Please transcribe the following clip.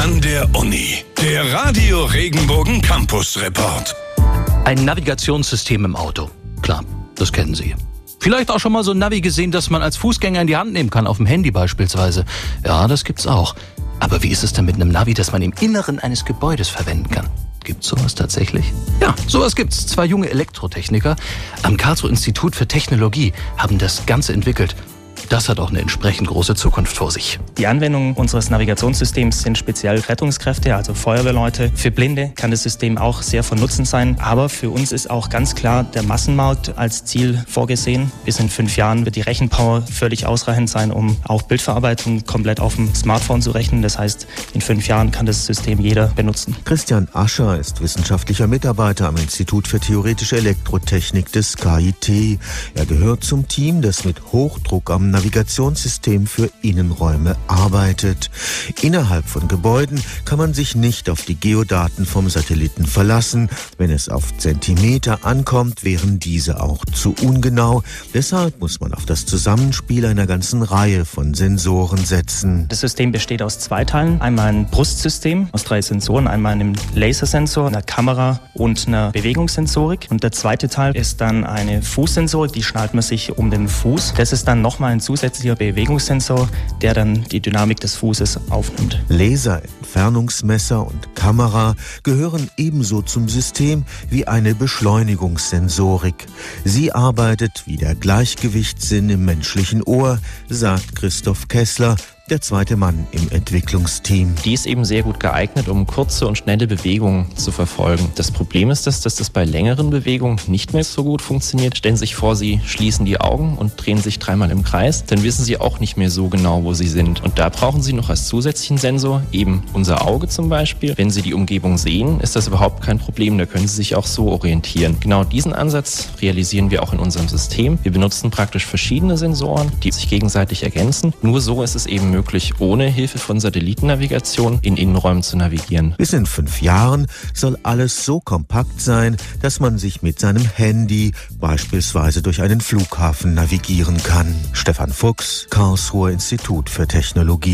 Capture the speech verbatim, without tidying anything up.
an der Uni. Der Radio Regenbogen Campus Report. Ein Navigationssystem im Auto. Klar, das kennen Sie. Vielleicht auch schon mal so ein Navi gesehen, das man als Fußgänger in die Hand nehmen kann, auf dem Handy beispielsweise. Ja, das gibt's auch. Aber wie ist es denn mit einem Navi, das man im Inneren eines Gebäudes verwenden kann? Gibt's sowas tatsächlich? Ja, sowas gibt's. Zwei junge Elektrotechniker am Karlsruher Institut für Technologie haben das Ganze entwickelt. Das hat auch eine entsprechend große Zukunft vor sich. Die Anwendungen unseres Navigationssystems sind speziell Rettungskräfte, also Feuerwehrleute. Für Blinde kann das System auch sehr von Nutzen sein. Aber für uns ist auch ganz klar der Massenmarkt als Ziel vorgesehen. Bis in fünf Jahren wird die Rechenpower völlig ausreichend sein, um auch Bildverarbeitung komplett auf dem Smartphone zu rechnen. Das heißt, in fünf Jahren kann das System jeder benutzen. Christian Ascher ist wissenschaftlicher Mitarbeiter am Institut für theoretische Elektrotechnik des K I T. Er gehört zum Team, das mit Hochdruck am Navigationssystem für Innenräume arbeitet. Innerhalb von Gebäuden kann man sich nicht auf die Geodaten vom Satelliten verlassen. Wenn es auf Zentimeter ankommt, wären diese auch zu ungenau. Deshalb muss man auf das Zusammenspiel einer ganzen Reihe von Sensoren setzen. Das System besteht aus zwei Teilen. Einmal ein Brustsystem aus drei Sensoren, einmal einem Lasersensor, einer Kamera und einer Bewegungssensorik. Und der zweite Teil ist dann eine Fußsensorik, die schnallt man sich um den Fuß. Das ist dann nochmal ein zusätzlicher Bewegungssensor, der dann die Dynamik des Fußes aufnimmt. Laser, Entfernungsmesser und Kamera gehören ebenso zum System wie eine Beschleunigungssensorik. Sie arbeitet wie der Gleichgewichtssinn im menschlichen Ohr, sagt Christoph Kessler, der zweite Mann im Entwicklungsteam. Die ist eben sehr gut geeignet, um kurze und schnelle Bewegungen zu verfolgen. Das Problem ist, dass, dass das bei längeren Bewegungen nicht mehr so gut funktioniert. Stellen Sie sich vor, Sie schließen die Augen und drehen sich dreimal im Kreis. Dann wissen Sie auch nicht mehr so genau, wo Sie sind. Und da brauchen Sie noch als zusätzlichen Sensor eben unser Auge zum Beispiel. Wenn Sie die Umgebung sehen, ist das überhaupt kein Problem. Da können Sie sich auch so orientieren. Genau diesen Ansatz realisieren wir auch in unserem System. Wir benutzen praktisch verschiedene Sensoren, die sich gegenseitig ergänzen. Nur so ist es eben möglich, ohne Hilfe von Satellitennavigation in Innenräumen zu navigieren. Bis in fünf Jahren soll alles so kompakt sein, dass man sich mit seinem Handy beispielsweise durch einen Flughafen navigieren kann. Stefan Fuchs, Karlsruher Institut für Technologie.